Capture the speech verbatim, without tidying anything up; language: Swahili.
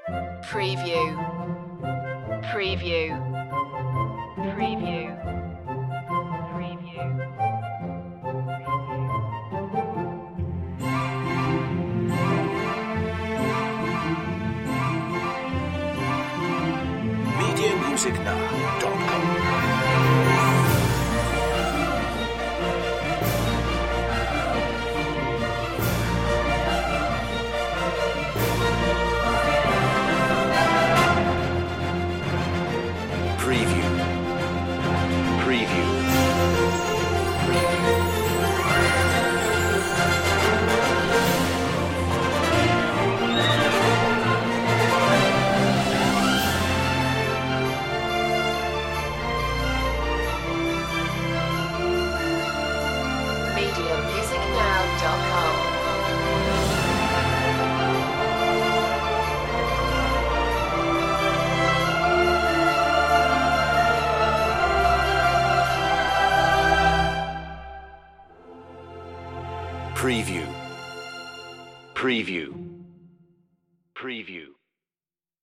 Preview. Preview. Preview. Preview. media music now dot com. Preview. Preview. media music now dot com. Preview. Preview. Preview.